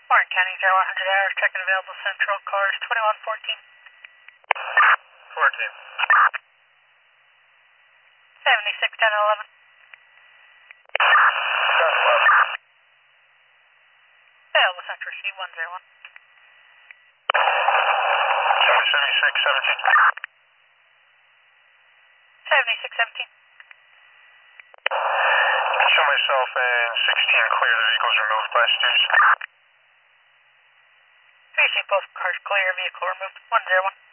Warren County 0100 hours, checking available central cars 2114. 14. 76 10 11. Available central C101. 76 17. 76 17. Show myself and 16 clear, the vehicles removed, class 2s. We see both cars clear, vehicle removed, 101.